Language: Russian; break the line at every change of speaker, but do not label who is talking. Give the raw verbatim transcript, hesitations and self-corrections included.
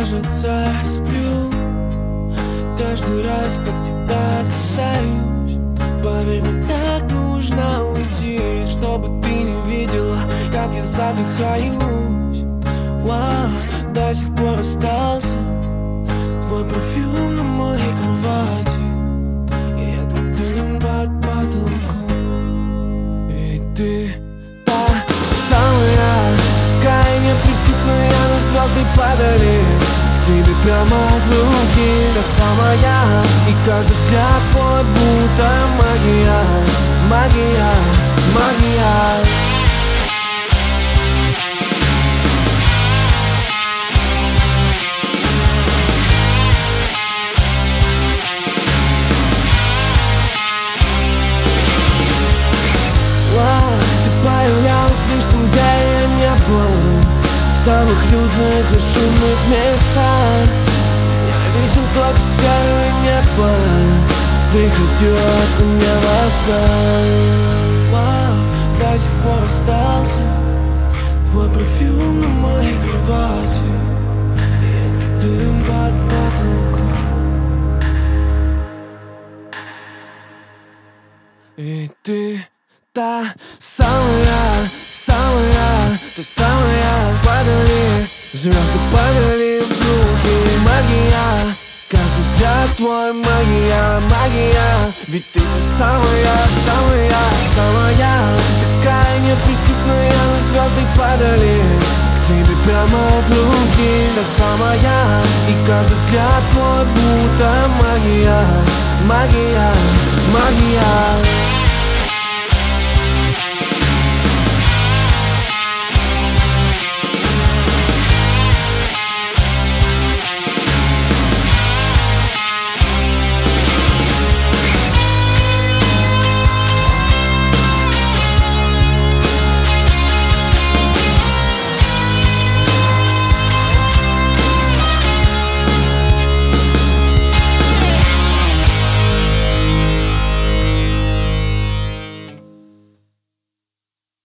кажется, сплю каждый раз, как тебя касаюсь. Поверь, мне так нужно уйти, чтобы ты не видела, как я задыхаюсь. Вау, до сих пор остался твой парфюм на моей кровати и едкий дым под потолком. Ведь ты та самая, такая неприступная, но звезды падали к тебе прямо в руки. Та самая, и каждый взгляд твой будто магия, магия, магия. Ты появлялась лишь там, где я не был, в самых людных и шумных местах. Я видел только серое небо, приходила ко мне во снах. Вау, до сих пор остался твой парфюм на моей кровати и едкий дым под потолком. Ведь ты та самая, самая, та самая. Падали, звезды падали в руки. Магия, каждый взгляд твой магия, магия. Ведь ты та самая, самая, самая. Такая неприступная, но звезды падали к тебе прямо в руки. Та самая, и каждый взгляд твой будто магия, магия, магия.